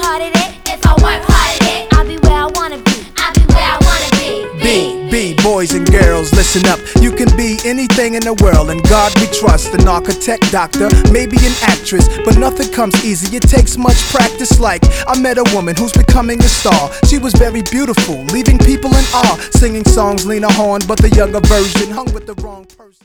hard at it, if I work hard at it, I'll be where I wanna be. I'll be where I wanna be. Boys and girls, listen up. You can be anything in the world, and God we trust. An architect, doctor, maybe an actress, but nothing comes easy, it takes much practice. Like, I met a woman who's becoming a star. She was very beautiful, leaving people in awe, singing songs Lena Horne, but the younger version hung with the wrong person.